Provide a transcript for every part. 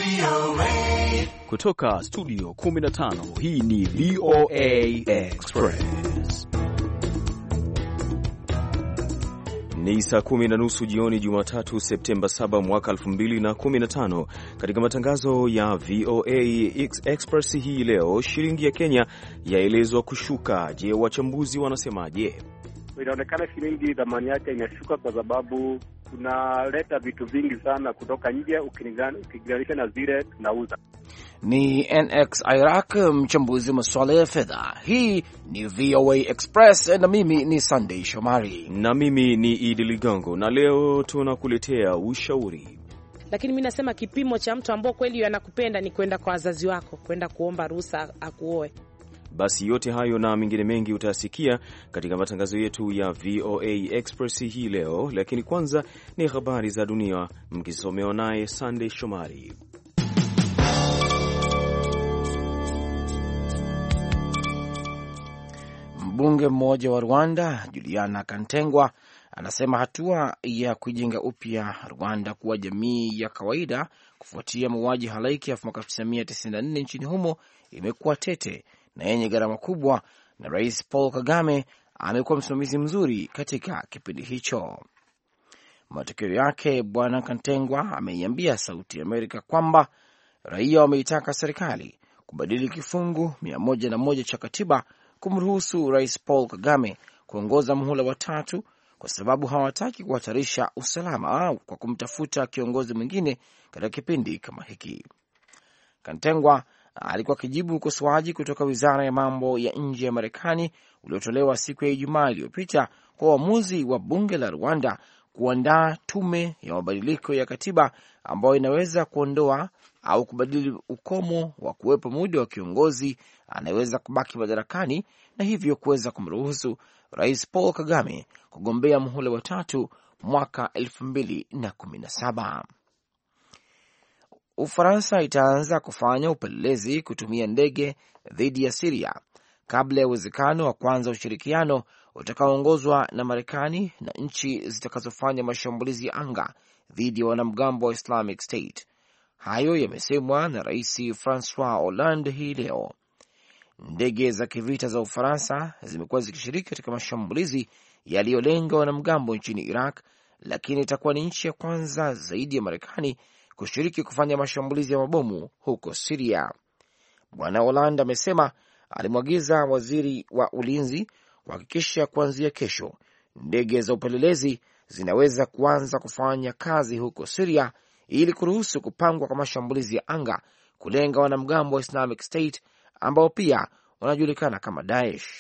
Kutoka studio 15 hii ni VOA Express. Ni saa 10:30 jioni Jumatatu Septemba 7 mwaka 2015. Katika matangazo ya VOA Express hii leo, shilingi ya Kenya yaelezwa kushuka. Je, wachambuzi wanasemaje? Inaonekana shilingi thamani yake inashuka kwa sababu tunaleta vitu vingi sana kutoka nje ukilinganisha na zile tunauza. Ni NX Iraq, mchambuzi wa masuala ya fedha. Hii ni VOA Express na mimi ni Sunday Shomari. Na mimi ni Idi Ligongo, na leo tunakuletea ushauri. Lakini mimi nasema kipimo cha mtu ambao kweli anakupenda ni kwenda kwa wazazi wako, kwenda kuomba ruhusa akuoe. Basi yote hayo na mengine mengi utasikia katika matangazo yetu ya VOA Express hii leo, lakini kwanza ni habari za dunia mkisomewa naye Sunday Shomari. Mbunge mmoja wa Rwanda, Juliana Kantengwa, anasema hatua ya kujenga upya Rwanda kuwa jamii ya kawaida kufuatia mauaji halaiki ya 1994 nchini humo imekuwa tete na yenye gharama kubwa, na Rais Paul Kagame amekuwa msimamizi mzuri katika kipindi hicho. Matokeo yake, Bwana Kantengwa ameiambia Sauti ya Amerika kwamba raia wameitaka serikali kubadili kifungu 101 cha katiba kumruhusu Rais Paul Kagame kuongoza muhula wa tatu, kwa sababu hawataki kuhatarisha usalama kwa kumtafuta kiongozi mwingine katika kipindi kama hiki. Kantengwa alikuwa akijibu ukosoaji kutoka Wizara ya Mambo ya Nje ya Marekani uliotolewa siku ya Ijumaa iliyopita kwa uamuzi wa bunge la Rwanda kuandaa tume ya mabadiliko ya katiba ambayo inaweza kuondoa au kubadili ukomo wa kuwepo muda wa kiongozi anayeweza kubaki madarakani, na hivyo kuweza kumruhusu Rais Paul Kagame kugombea muhula wa tatu mwaka 2017. Ufaransa itaanza kufanya upelelezi kutumia ndege dhidi ya Syria kabla ya uwezekano wa kwanza ushirikiano utakaoongozwa na Marekani na nchi zitakazofanya mashambulizi ya anga dhidi ya wanamgambo wa Islamic State. Hayo yamesemwa na Rais Francois Hollande hii leo. Ndege za kivita za Ufaransa zimekuwa zikishiriki katika mashambulizi yaliyolenga wanamgambo nchini Iraq, lakini itakuwa ni nchi ya kwanza zaidi ya Marekani kushiriki kufanya mashambulizi ya mabomu huko Syria. Bwana Hollande amesema alimwagiza waziri wa ulinzi kuhakikisha kuanzia kesho ndege za upelelezi zinaweza kuanza kufanya kazi huko Syria ili kuruhusu kupangwa kwa mashambulizi ya anga kulenga wanamgambo wa Islamic State ambao pia wanajulikana kama Daesh.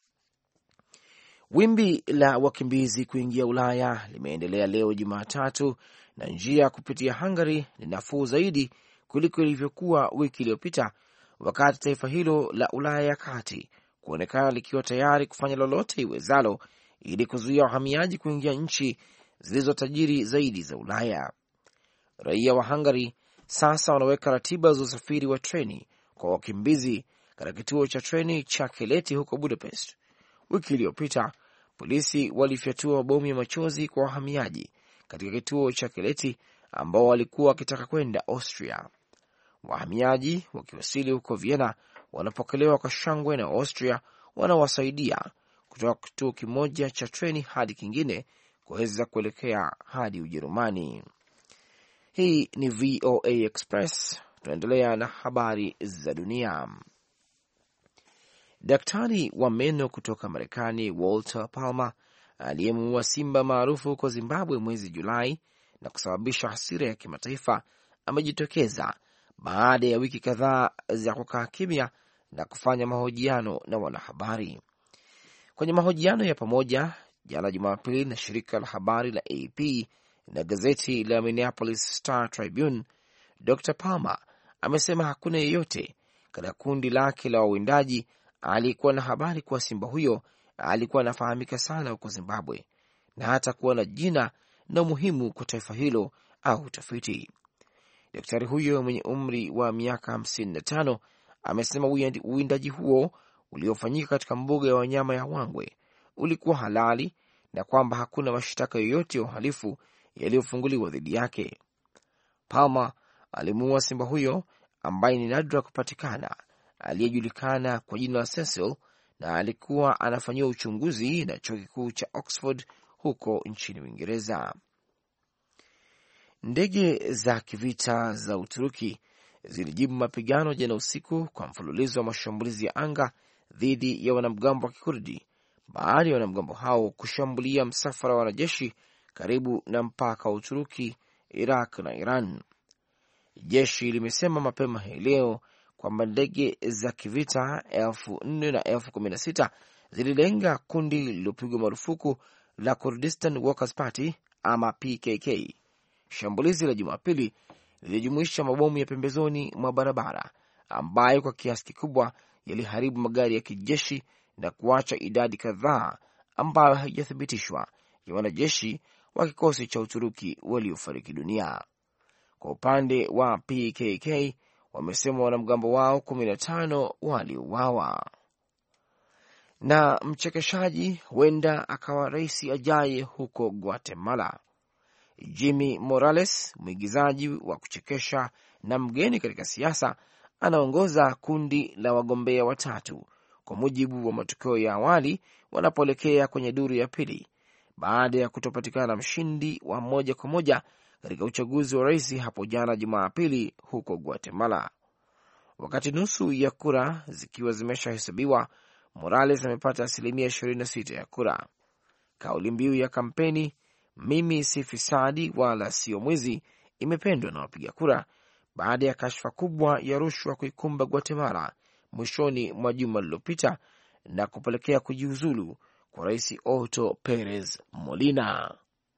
Wimbi la wakimbizi kuingia Ulaya limeendelea leo Jumatatu, na njia kupitia Hungary ni nafuu zaidi kuliko ilivyokuwa wiki iliyopita, wakati taifa hilo la Ulaya ya kati kuonekana likiwa tayari kufanya lolote iwezalo ili kuzuia wahamiaji kuingia nchi zilizotajiri zaidi za Ulaya. Raia wa Hungary sasa wanaweka ratiba za usafiri wa treni kwa wakimbizi katika kituo cha treni cha Keleti huko Budapest. Wiki iliyopita polisi walifyatua mabomu ya machozi kwa wahamiaji katika kituo cha Keleti ambao walikuwa wakitaka kwenda Austria. Wahamiaji wakiwasili huko Vienna wanapokelewa kwa shangwe na Austria wanawasaidia kutoka kituo kimoja cha treni hadi kingine kuweza kuelekea hadi Ujerumani. Hii ni VOA Express. Tunaendelea na habari za dunia. Daktari wa meno kutoka Marekani Walter Palmer aliyemuua simba maarufu huko Zimbabwe mwezi Julai na kusababisha hasira ya kimataifa amejitokeza baada ya wiki kadhaa za kukaa kimya na kufanya mahojiano na wanahabari. Kwenye mahojiano ya pamoja jana Jumapili na shirika la habari la AP na gazeti la Minneapolis Star Tribune, Dr. Palmer amesema hakuna yeyote katika kundi lake la wawindaji alikuwa na habari kuwa simba huyo alikuwa anafahamika sana huko Zimbabwe na hata kuwa na jina na umuhimu kwa taifa hilo au utafiti. Daktari huyo mwenye umri wa miaka 55 amesema uwindaji huo uliofanyika katika mbuga ya wanyama ya Wangwe ulikuwa halali na kwamba hakuna mashtaka yoyote ya uhalifu yaliyofunguliwa dhidi yake. Palmer alimuua simba huyo ambaye ni nadra kupatikana, aliyejulikana kwa jina la Cecil, na alikuwa anafanyiwa uchunguzi na chuo kikuu cha Oxford huko nchini Uingereza. Ndege za kivita za Uturuki zilijibu mapigano jana usiku kwa mfululizo wa mashambulizi ya anga dhidi ya wanamgambo wa Kikurdi baada ya wanamgambo hao kushambulia msafara wa wanajeshi karibu na mpaka wa Uturuki, Iraq na Iran. Jeshi limesema mapema hii leo kwamba ndege za kivita 4,000 na 16,000 zililenga kundi lililopigwa marufuku la Kurdistan Workers Party ama PKK. Shambulizi la Jumapili lilijumuisha mabomu ya pembezoni mwa barabara ambayo kwa kiasi kikubwa yaliharibu magari ya kijeshi na kuacha idadi kadhaa ambayo haijathibitishwa ya wanajeshi wa kikosi cha Uturuki waliofariki dunia. Kwa upande wa PKK wamesema wanamgambo wao 15 waliuawa. Na mchekeshaji huenda akawa rais ajaye huko Guatemala. Jimmy Morales, mwigizaji wa kuchekesha na mgeni katika siasa, anaongoza kundi la wagombea watatu kwa mujibu wa matokeo ya awali wanapoelekea kwenye duru ya pili baada ya kutopatikana mshindi wa moja kwa moja katika uchaguzi wa rais hapo jana Jumapili huko Guatemala. Wakati nusu ya kura zikiwa zimeshahesabiwa, Morales amepata 26% ya kura. Kauli mbiu ya kampeni, mimi si fisadi wala sio mwizi, imependwa na wapiga kura baada ya kashfa kubwa ya rushwa kuikumba Guatemala mwishoni mwa juma lililopita na kupelekea kujiuzulu kwa Rais Otto Perez Molina.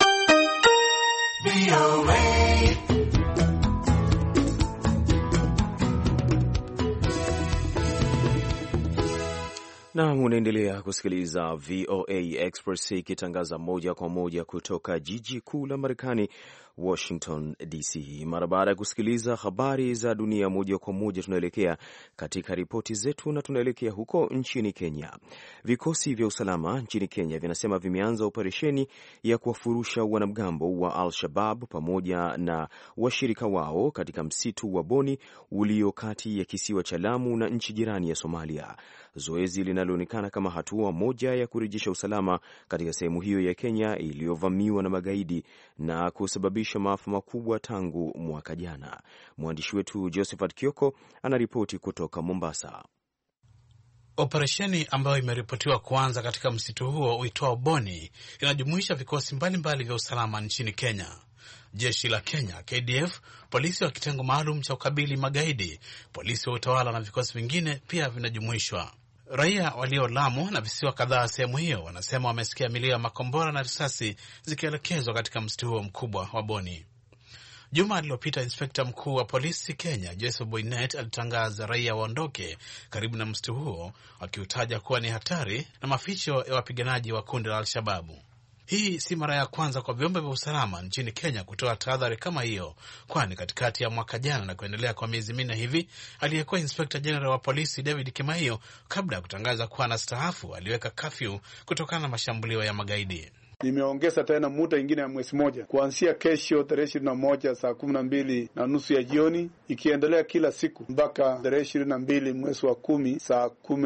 Na unaendelea kusikiliza VOA Express ikitangaza moja kwa moja kutoka jiji kuu la Marekani, Washington DC. Mara baada ya kusikiliza habari za dunia moja kwa moja, tunaelekea katika ripoti zetu na tunaelekea huko nchini Kenya. Vikosi vya usalama nchini Kenya vinasema vimeanza operesheni ya kuwafurusha wanamgambo wa Al-Shabab pamoja na washirika wao katika msitu wa Boni ulio kati ya kisiwa cha Lamu na nchi jirani ya Somalia. Zoezi linaloonekana kama hatua moja ya kurejesha usalama katika sehemu hiyo ya Kenya iliyovamiwa na magaidi na kusababisha maafa makubwa tangu mwaka jana. Mwandishi wetu Josephat Kioko anaripoti kutoka Mombasa. Operesheni ambayo imeripotiwa kuanza katika msitu huo uitwao Boni inajumuisha vikosi mbalimbali vya usalama nchini Kenya. Jeshi la Kenya, KDF, polisi wa kitengo maalum cha ukabili magaidi, polisi wa utawala na vikosi vingine pia vinajumuishwa. Raia walio Lamu na visiwa kadhaa sehemu hiyo wanasema wamesikia milio ya makombora na risasi zikielekezwa katika msitu huo mkubwa wa Boni. Juma alilopita, inspekta mkuu wa polisi Kenya, Joseph Boynet, alitangaza raia waondoke karibu na msitu huo, akiutaja kuwa ni hatari na maficho ya wapiganaji wa kundi la Al-Shababu. Hii si mara ya kwanza kwa vyombo vya usalama nchini Kenya kutoa tahadhari kama hiyo, kwani katikati ya mwaka jana na kuendelea kwa miezi minne hivi, aliyekuwa Inspector General wa polisi David Kimaiyo, kabla ya kutangaza kuwa anastaafu, aliweka kafyu kutokana na mashambulio ya magaidi. Nimeongeza tena muda ingine ya mwezi moja kuanzia kesho tarehe 21 saa 12:30 ya jioni, ikiendelea kila siku mpaka tarehe 22 mwezi wa 10 saa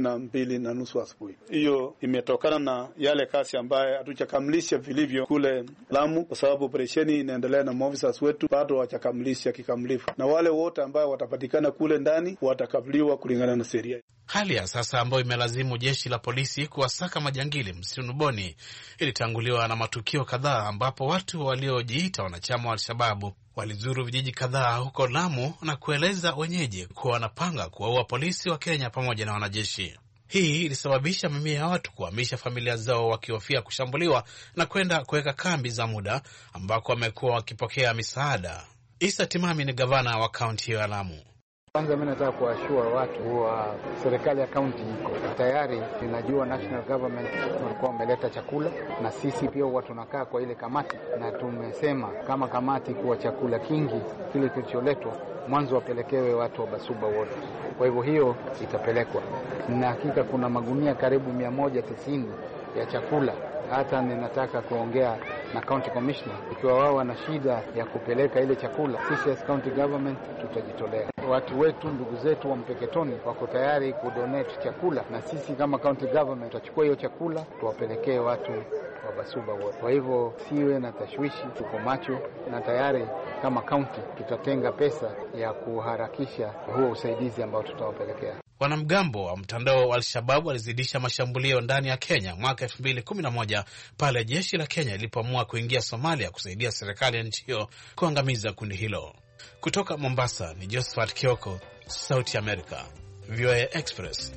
12:30 asubuhi. Hiyo imetokana na yale kazi ambaye hatujakamilisha vilivyo kule Lamu, kwa sababu operesheni inaendelea na maafisa wetu bado hawajakamilisha kikamilifu, na wale wote ambao watapatikana kule ndani watakabiliwa kulingana na sheria. Hali ya sasa ambayo imelazimu jeshi la polisi kuwasaka majangili msituni Boni ilitanguliwa na matukio kadhaa ambapo watu waliojiita wanachama wa Al-Shababu walizuru vijiji kadhaa huko Lamu na kueleza wenyeji kuwa wanapanga kuwaua polisi wa Kenya pamoja na wanajeshi. Hii ilisababisha mamia ya watu kuhamisha familia zao wakihofia kushambuliwa na kwenda kuweka kambi za muda ambako wamekuwa wakipokea misaada. Isa Timami ni gavana wa kaunti ya Lamu. Kwanza mimi nataka kuashua watu wa serikali ya kaunti iko tayari. Tunajua national government walikuwa wameleta chakula, na sisi pia huwa tunakaa kwa ile kamati, na tumesema kama kamati kuwa chakula kingi kile kilicholetwa mwanzo wapelekewe watu wa Basuba wote. Kwa hivyo hiyo itapelekwa, na hakika kuna magunia karibu 190 ya chakula. Hata ninataka kuongea na county commissioner. Ikiwa wao wana shida ya kupeleka ile chakula, sisi as county government tutajitolea. Watu wetu, ndugu zetu wa Mpeketoni wako tayari kudonate chakula, na sisi kama county government tutachukua hiyo chakula tuwapelekee watu wa Basuba wote. Kwa hivyo siwe na tashwishi, tuko macho na tayari kama county tutatenga pesa ya kuharakisha huo usaidizi ambao tutawapelekea. Wanamgambo wa mtandao wa Al-Shabaab walizidisha mashambulio ndani ya Kenya mwaka 2011 pale jeshi la Kenya lilipoamua kuingia Somalia kusaidia serikali ya nchi hiyo kuangamiza kundi hilo. Kutoka Mombasa ni Josephat Kioko, Sauti America, VOA Express.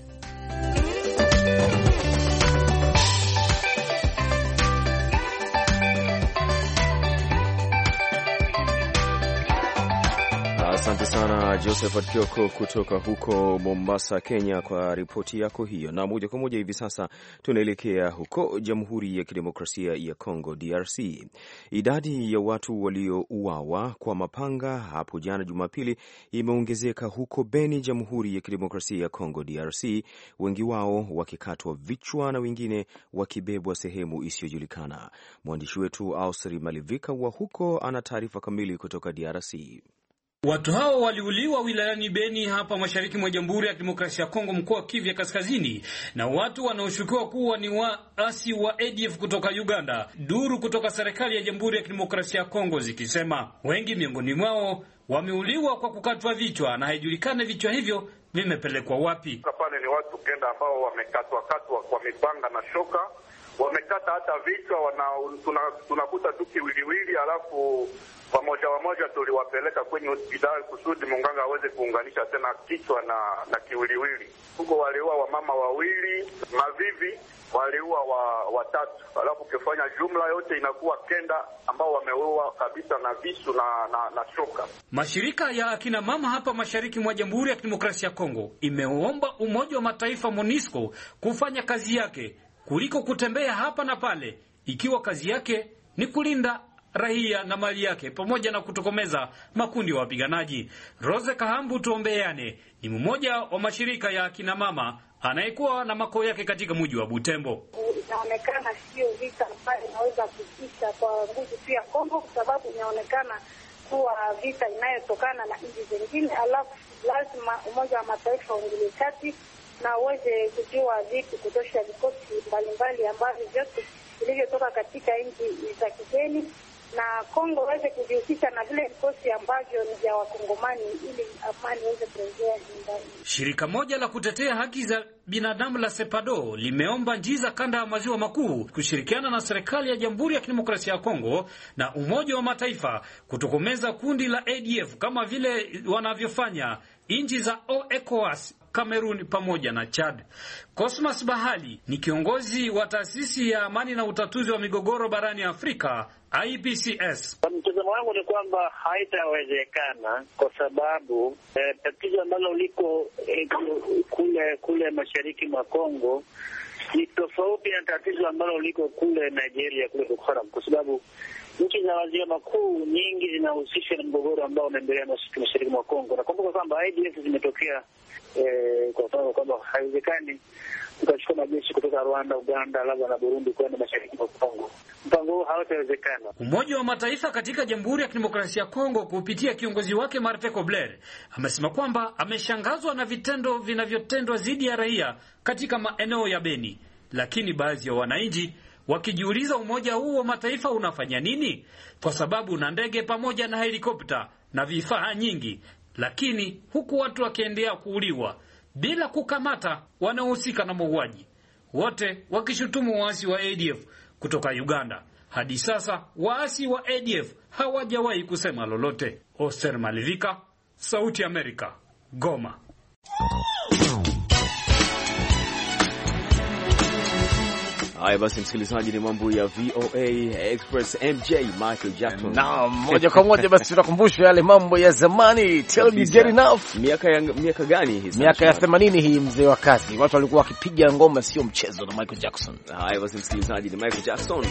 Asante sana Josephat Kioko kutoka huko Mombasa, Kenya kwa ripoti yako hiyo. Na moja kwa moja hivi sasa tunaelekea huko Jamhuri ya Kidemokrasia ya Kongo, DRC. Idadi ya watu waliouawa kwa mapanga hapo jana Jumapili imeongezeka huko Beni, Jamhuri ya Kidemokrasia ya Kongo, DRC, wengi wao wakikatwa vichwa na wengine wakibebwa sehemu isiyojulikana. Mwandishi wetu Ausri Malivika wa huko ana taarifa kamili kutoka DRC. Watu hao waliuliwa wilayani Beni hapa mashariki mwa Jamhuri ya Kidemokrasia ya Kongo, mkoa wa Kivu ya Kaskazini, na watu wanaoshukiwa kuwa ni waasi wa ADF kutoka Uganda. Duru kutoka serikali ya Jamhuri ya Kidemokrasia ya Kongo zikisema wengi miongoni mwao wameuliwa kwa kukatwa vichwa na haijulikane vichwa hivyo vimepelekwa wapi. Pale ni watu kenda ambao wamekatwa kwa mipanga na shoka, wamekata hata vichwa, tunakuta tu kiwiliwili, alafu pamoja tuliwapeleka kwenye hospitali kusudi munganga aweze kuunganisha tena kichwa na kiwiliwili. Huko waliua wamama wawili, Mavivi waliua watatu, alafu ukifanya jumla yote inakuwa kenda ambao wameua kabisa na visu na shoka. Mashirika ya akina mama hapa mashariki mwa Jamhuri ya Kidemokrasia ya Kongo imeomba Umoja wa Mataifa MONUSCO kufanya kazi yake kuliko kutembea hapa na pale, ikiwa kazi yake ni kulinda raia na mali yake pamoja na kutokomeza makundi ya wapiganaji. Rose Kahambu Tuombeane ni mmoja wa mashirika ya akina mama anayekuwa na makao yake katika mji wa Butembo. Inaonekana sio vita ambayo inaweza kutisha kwa nguvu pia Kongo, kwa sababu inaonekana kuwa vita inayotokana na nchi zingine, alafu lazima Umoja wa Mataifa uingilie kati na uweze kujua vipi kutosha vikosi mbalimbali ambavyo vyote vilivyotoka katika nchi za kigeni, na Kongo waweze kujihusisha na vile vikosi ambavyo ni vya Wakongomani ili amani iweze kurejea nyumbani. Shirika moja la kutetea haki za binadamu la Sepado limeomba nchi za kanda ya maziwa makuu kushirikiana na serikali ya Jamhuri ya Kidemokrasia ya Kongo na Umoja wa Mataifa kutokomeza kundi la ADF kama vile wanavyofanya nchi za ECOWAS, Kamerun pamoja na Chad. Cosmas Bahali ni kiongozi wa taasisi ya amani na utatuzi wa migogoro barani Afrika, IPCS. Mtazamo wangu ni kwamba haitawezekana kwa sababu tatizo ambalo liko kule mashariki mwa Kongo ni tofauti na tatizo ambalo liko kule Nigeria, kule Boko Haram, kwa sababu nchi za maziwa makuu nyingi zinahusishwa na mgogoro ambao unaendelea mashariki mwa Kongo. Na kumbuka kwamba ADF zimetokea kwa sababu kwamba haiwezekani tukachukua majeshi kutoka Rwanda, Uganda, labda na Burundi kwenda mashariki mwa Kongo. Mpango huu hautawezekana. Umoja wa Mataifa katika Jamhuri ya Kidemokrasia ya Kongo kupitia kiongozi wake Martin Kobler amesema kwamba ameshangazwa na vitendo vinavyotendwa dhidi ya raia katika maeneo ya Beni, lakini baadhi ya wananchi wakijiuliza Umoja huu wa Mataifa unafanya nini, kwa sababu na ndege pamoja na helikopta na vifaa nyingi, lakini huku watu wakiendelea kuuliwa bila kukamata wanaohusika na mauaji, wote wakishutumu waasi wa ADF kutoka Uganda. Hadi sasa waasi wa ADF hawajawahi kusema lolote. Oster Malivika, Sauti Amerika, Goma. Haya basi, msikilizaji, ni mambo ya VOA Express. MJ Michael Jackson. Na moja kwa moja basi tunakumbusha yale mambo ya zamani. Tell me get enough. Miaka gani hizi? Miaka ya 80 hii, mzee wa kazi. Watu walikuwa wakipiga ngoma sio mchezo na Michael Jackson. Haya basi, msikilizaji, ni Michael Jackson.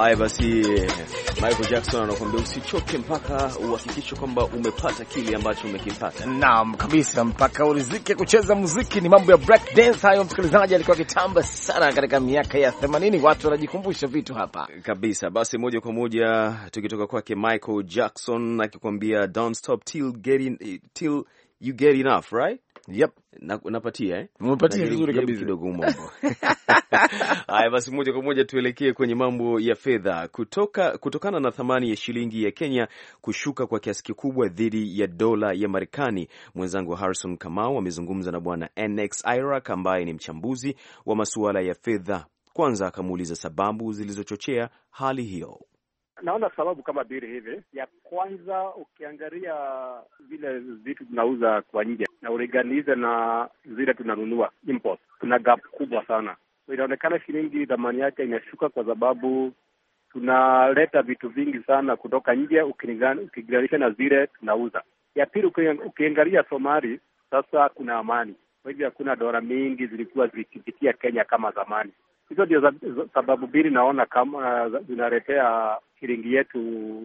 Haya basi, Michael Jackson anakuambia usichoke mpaka uhakikishe kwamba umepata kile ambacho umekipata. Naam kabisa, mpaka urizike kucheza muziki. Ni mambo ya break dance hayo, msikilizaji, alikuwa kitamba sana katika miaka ya 80. Watu wanajikumbusha vitu hapa kabisa. Basi moja kwa moja tukitoka kwake Michael Jackson akikwambia don't stop till you get enough, right? Yep. Napatia Umepatia vizuri kabisa kidogo mambo. Haya basi, moja kwa moja tuelekee kwenye mambo ya fedha. Kutokana na thamani ya shilingi ya Kenya kushuka kwa kiasi kikubwa dhidi ya dola ya Marekani, mwenzangu Harrison Kamau amezungumza na bwana NX Iraq ambaye ni mchambuzi wa masuala ya fedha. Kwanza akamuuliza sababu zilizochochea hali hiyo. Naona sababu kama mbili hivi. Ya kwanza, ukiangalia vile vitu tunauza kwa nje na ulinganize na zile tunanunua import, kuna gap kubwa sana. So inaonekana shilingi thamani yake inashuka kwa sababu tunaleta vitu vingi sana kutoka nje ukilinganisha na zile tunauza. Ya pili, ukiangalia Somali sasa kuna amani, kwa hivyo hakuna dola mingi zilikuwa zikipitia Kenya kama zamani. Hizo ndio sababu mbili naona kama zinaletea shilingi yetu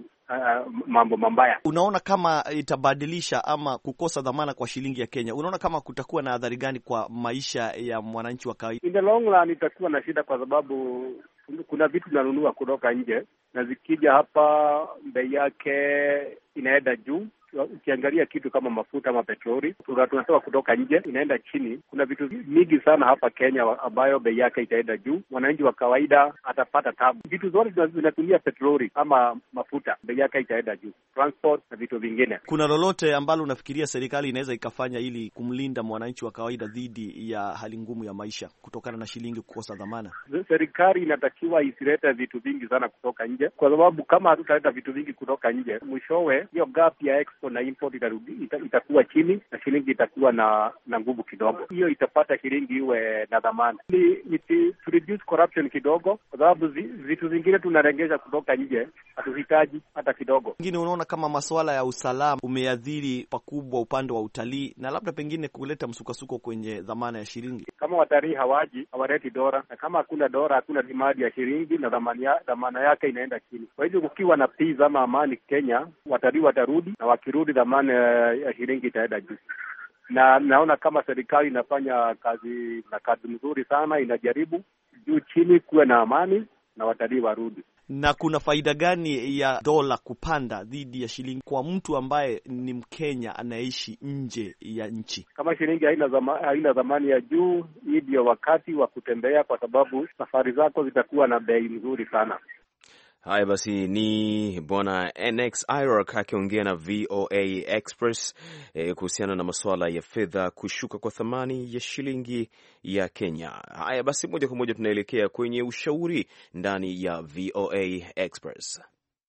mambo mabaya. Unaona kama itabadilisha ama kukosa dhamana kwa shilingi ya Kenya? Unaona kama kutakuwa na athari gani kwa maisha ya mwananchi wa kawaida? In the long run itakuwa na shida, kwa sababu kuna vitu tunanunua kutoka nje na zikija hapa bei yake inaenda juu. Ukiangalia kitu kama mafuta ama petroli tunatoka kutoka nje inaenda chini. Kuna vitu mingi sana hapa Kenya ambayo bei yake itaenda juu, mwananchi wa kawaida atapata tabu. Vitu zote zinatumia petroli ama mafuta, bei yake itaenda juu, transport na vitu vingine. Kuna lolote ambalo unafikiria serikali inaweza ikafanya ili kumlinda mwananchi wa kawaida dhidi ya hali ngumu ya maisha kutokana na shilingi kukosa dhamana? Serikali inatakiwa isilete vitu vingi sana kutoka nje, kwa sababu kama hatutaleta vitu vingi kutoka nje, mwishowe hiyo gap ya na import itakuwa chini na shilingi itakuwa na nguvu kidogo. Hiyo itapata shilingi iwe na dhamana. Ni to reduce corruption kidogo, kwa sababu vitu vingine tunarengesha kutoka nje hatuhitaji hata kidogo. Pengine unaona kama masuala ya usalama umeathiri pakubwa upande wa utalii na labda pengine kuleta msukasuko kwenye dhamana ya shilingi? Kama watalii hawaleti dola, na kama hakuna dola hakuna dhamana ya shilingi na dhamana yake inaenda chini. Kwa hivyo kukiwa na peace ama amani Kenya, watalii watarudi, na wakirudi dhamana ya shilingi itaenda juu. Na naona kama serikali inafanya kazi nzuri sana, inajaribu juu chini kuwe na amani na watalii warudi. Na kuna faida gani ya dola kupanda dhidi ya shilingi kwa mtu ambaye ni Mkenya anaishi nje ya nchi? Kama shilingi haina dhamani ya juu, hii ndio wakati wa kutembea, kwa sababu safari zako zitakuwa na bei nzuri sana. Haya basi, ni bwana NX Iraq akiongea na VOA Express kuhusiana na masuala ya fedha kushuka kwa thamani ya shilingi ya Kenya. Haya basi, moja kwa moja tunaelekea kwenye ushauri ndani ya VOA Express.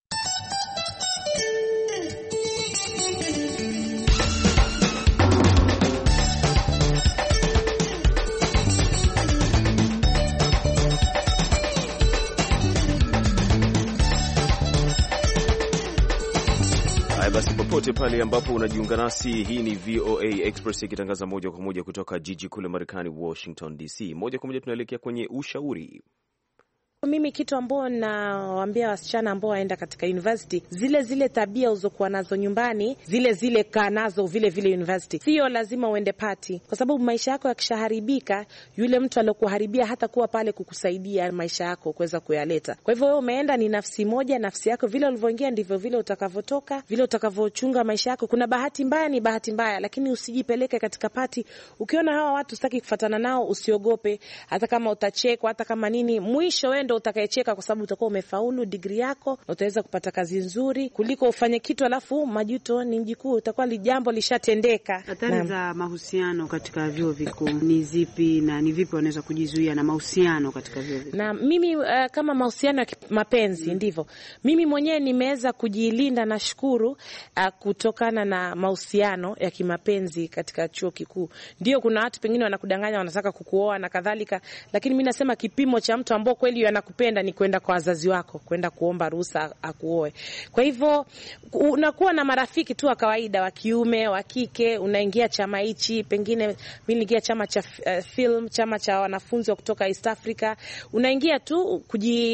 Basi popote pale ambapo unajiunga nasi, hii ni VOA Express ikitangaza moja kwa moja kutoka jiji kuu la Marekani, Washington DC. Moja kwa moja tunaelekea kwenye ushauri. Mimi kitu ambao nawaambia wasichana ambao waenda katika university, zile tabia uzokuwa nazo nyumbani, zile kaa nazo vile university. Sio lazima uende party, kwa sababu maisha yako yakishaharibika, yule mtu aliyokuharibia hata kuwa pale kukusaidia maisha yako kuweza kuyaleta. Kwa hivyo wewe umeenda ni nafsi moja, nafsi yako vile ulivyoingia ndivyo vile utakavotoka, vile utakavochunga maisha yako. Kuna bahati mbaya ni bahati mbaya, lakini usijipeleke katika party. Ukiona hawa watu sitaki kufuatana nao, usiogope, hata kama utachekwa, hata kama nini, mwisho wewe utakayecheka, kwa sababu utakuwa umefaulu degree yako na utaweza kupata kazi nzuri kuliko ufanye kitu alafu majuto ni mjikuu, utakuwa jambo lishatendeka. Hatari za mahusiano katika vyuo vikuu ni zipi na ni vipi wanaweza kujizuia na mahusiano katika vyuo vikuu? Na mimi kama mahusiano ya mapenzi ndivyo mimi mwenyewe nimeweza kujilinda, na shukuru kutokana na mahusiano ya kimapenzi katika chuo kikuu. Ndio kuna watu pengine wanakudanganya, wanataka kukuoa na kadhalika, lakini mimi nasema kipimo cha mtu ambao kweli anakupenda ni kwenda kwa wazazi wako, kwenda kuomba ruhusa akuoe. Kwa hivyo unakuwa na marafiki tu wa kawaida, wa kiume, wa kike, unaingia chama hichi, pengine mimi niliingia chama cha film, chama cha wanafunzi wa kutoka East Africa. Unaingia tu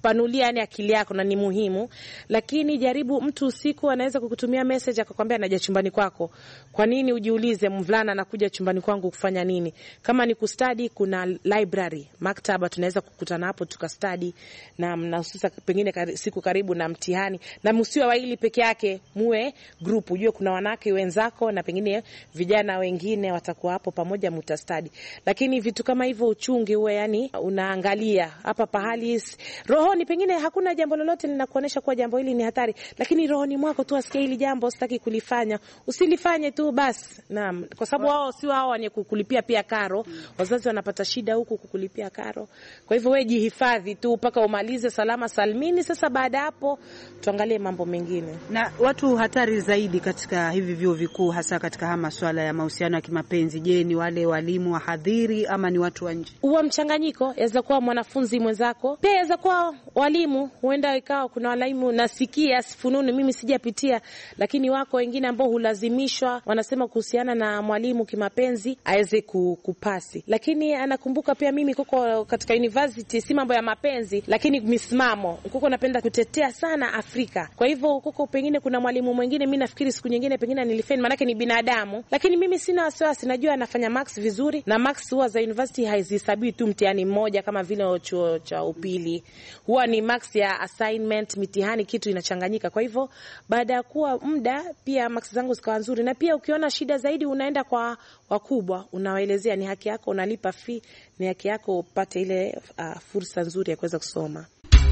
kupanulia yani akili yako na ni muhimu. Lakini jaribu, mtu usiku anaweza kukutumia message akakwambia anaja chumbani kwako. Kwa nini ujiulize mvulana anakuja chumbani kwangu kufanya nini? Kama ni kustudy, kuna library, maktaba, tunaweza kukutana hapo tukastudy, na hususa pengine siku karibu na mtihani, na msiwe wawili peke yake, muwe group, ujue kuna wanawake wenzako na pengine vijana wengine watakuwa hapo pamoja, mtastudy. Lakini vitu kama hivyo uchungi uwe yani unaangalia hapa pahali rohoni, pengine hakuna jambo lolote linakuonesha kuwa jambo hili ni hatari, lakini rohoni mwako tu asikia hili jambo sitaki kulifanya, usilifanye tu basi. Naam, kwa sababu wao si wao wenye kukulipia pia karo. Wazazi wanapata shida huku kukulipia karo. Kwa hivyo wewe jihifadhi tu mpaka umalize salama salmini. Sasa baada hapo tuangalie mambo mengine. Na watu hatari zaidi katika hivi vyuo vikuu, hasa katika masuala ya mahusiano ya kimapenzi, je, ni wale walimu wahadhiri ama ni watu wa nje? Huwa mchanganyiko, yaweza kuwa mwanafunzi mwenzako, pia yaweza kuwa walimu. Huenda ikawa kuna walimu nasikia fununu, mimi sijapitia, lakini wako wengine ambao hulazimishwa, wanasema kuhusiana na mwalimu kimapenzi aweze kupasi. Lakini anakumbuka pia mimi kuko katika university, si mambo ya mapenzi, lakini misimamo kuko napenda kutetea sana Afrika. Kwa hivyo kuko pengine kuna mwalimu mwingine, mimi nafikiri siku nyingine pengine nilifeni, maana ni binadamu, lakini mimi sina wasiwasi, najua anafanya max vizuri, na max huwa za university haizihesabiwi tu mtihani mmoja kama vile chuo cha upili, huwa ni max ya assignment, mitihani, kitu inachanganyika. Kwa hivyo baada ya kuwa muda pia max zangu zikawa nzuri, na pia ukiona shida zaidi unaenda kwa wakubwa, unawaelezea, ni haki yako, unalipa fee, ni haki yako upate ile fursa nzuri ya kuweza kusoma.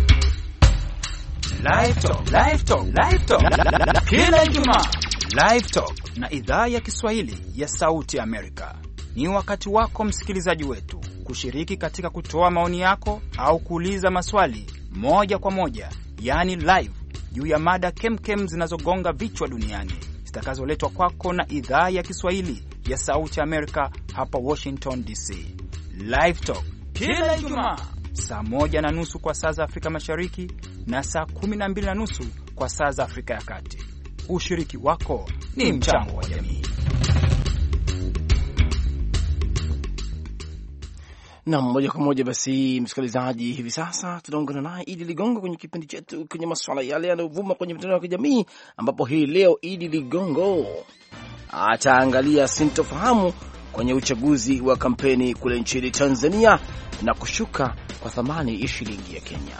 Live Talk. Kila Ijumaa Live Talk na idhaa ya Kiswahili ya Sauti Amerika. Ni wakati wako msikilizaji wetu kushiriki katika kutoa maoni yako au kuuliza maswali moja kwa moja, yani live, juu ya mada kemkem zinazogonga vichwa duniani, zitakazoletwa kwako na idhaa ya Kiswahili ya Sauti Amerika hapa Washington DC. Live Talk kila Ijumaa saa 1:30 kwa saa za Afrika Mashariki na saa 12:30 kwa saa za Afrika ya Kati. Ushiriki wako ni mchango wa jamii. Na moja kwa moja basi, msikilizaji, hivi sasa tunaungana naye Idi Ligongo kwenye kipindi chetu kwenye masuala yale yanayovuma kwenye mitandao ya kijamii, ambapo hii leo Idi Ligongo ataangalia sintofahamu kwenye uchaguzi wa kampeni kule nchini Tanzania na kushuka kwa thamani ya shilingi ya Kenya.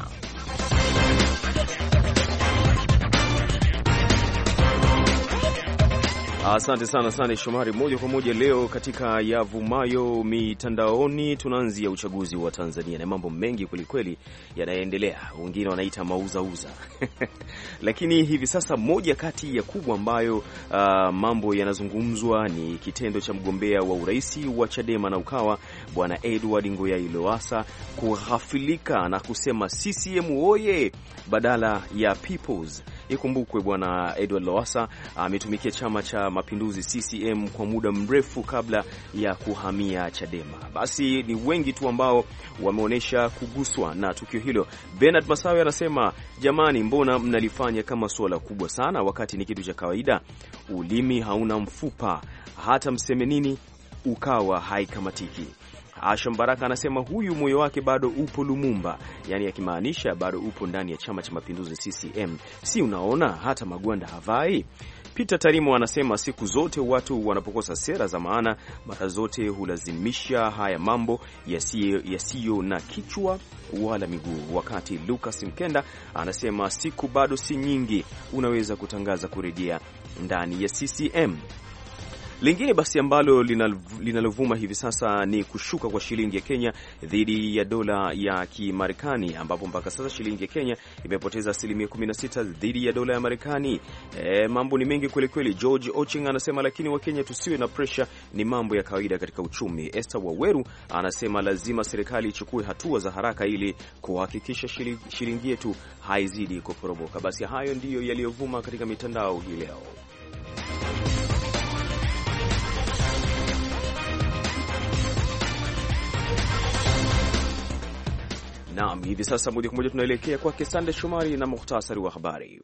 Asante sana Shomari. Moja kwa moja leo katika yavumayo mitandaoni tunaanzia uchaguzi wa Tanzania, na mambo mengi kwelikweli yanaendelea, wengine wanaita mauzauza lakini hivi sasa moja kati ya kubwa ambayo mambo yanazungumzwa ni kitendo cha mgombea wa uraisi wa Chadema na Ukawa Bwana Edward Ngoyai Lowassa kughafilika na kusema CCM oye badala ya Peoples. Ikumbukwe Bwana Edward Lowassa ametumikia chama cha Mapinduzi CCM kwa muda mrefu kabla ya kuhamia Chadema. Basi ni wengi tu ambao wameonyesha kuguswa na tukio hilo. Bernard Masawe anasema, jamani, mbona mnalifanya kama suala kubwa sana wakati ni kitu cha kawaida? Ulimi hauna mfupa, hata mseme nini Ukawa haikamatiki. Asha Mbaraka anasema huyu moyo wake bado upo Lumumba, yani akimaanisha bado upo ndani ya chama cha Mapinduzi CCM. Si unaona hata magwanda havai. Peter Tarimo anasema siku zote watu wanapokosa sera za maana, mara zote hulazimisha haya mambo yasiyo na kichwa wala miguu. Wakati Lucas Mkenda anasema siku bado si nyingi, unaweza kutangaza kurejea ndani ya CCM. Lingine basi ambalo linalovuma hivi sasa ni kushuka kwa shilingi ya Kenya dhidi ya dola ya Kimarekani, ambapo mpaka sasa shilingi ya Kenya imepoteza 16% dhidi ya dola ya Marekani. Mambo ni mengi kweli kweli. George Oching anasema lakini wa Kenya tusiwe na pressure, ni mambo ya kawaida katika uchumi. Esther Waweru anasema lazima serikali ichukue hatua za haraka ili kuhakikisha shilingi yetu haizidi kuporomoka. Basi hayo ndiyo yaliyovuma katika mitandao hii leo. Naam, hivi sasa moja kwa moja tunaelekea kwake Sande Shomari na muhtasari wa habari.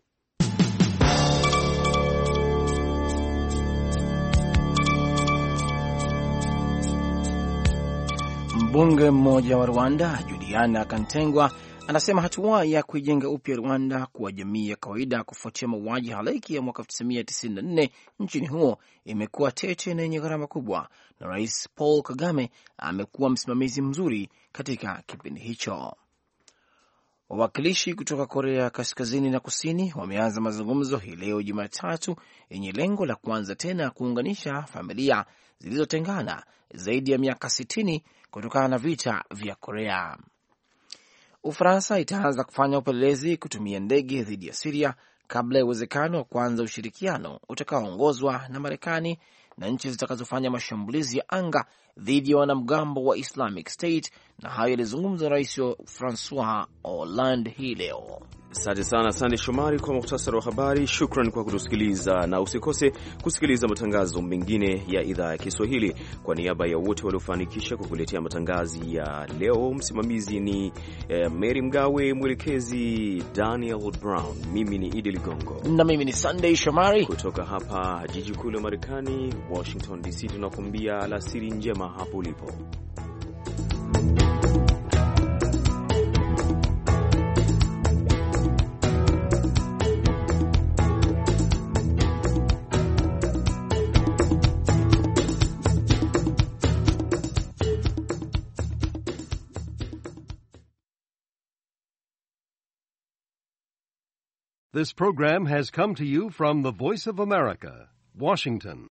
Mbunge mmoja wa Rwanda, Juliana Kantengwa, anasema hatua ya kuijenga upya Rwanda kuwa jamii ya kawaida kufuatia mauaji halaiki ya mwaka 1994 nchini huo imekuwa tete na yenye gharama kubwa, na Rais Paul Kagame amekuwa msimamizi mzuri katika kipindi hicho. Wawakilishi kutoka Korea Kaskazini na Kusini wameanza mazungumzo hii leo Jumatatu yenye lengo la kuanza tena kuunganisha familia zilizotengana zaidi ya miaka 60 kutokana na vita vya Korea. Ufaransa itaanza kufanya upelelezi kutumia ndege dhidi ya Siria kabla ya uwezekano wa kuanza ushirikiano utakaoongozwa na Marekani na nchi zitakazofanya mashambulizi ya anga dhidi ya wanamgambo wa Islamic State, na hayo yalizungumza na Rais Francois Hollande hii leo. Asante sana Sande Shomari kwa muhtasari wa habari. Shukran kwa kutusikiliza, na usikose kusikiliza matangazo mengine ya idhaa ya Kiswahili. Kwa niaba ya wote waliofanikisha kukuletea matangazo ya leo, msimamizi ni Mary Mgawe, mwelekezi Daniel Brown, mimi ni Idi Ligongo na mimi ni Sunday Shomari kutoka hapa jiji kuu la Marekani, Washington DC. Tunakuambia alasiri njema hapo ulipo. This program has come to you from the Voice of America, Washington.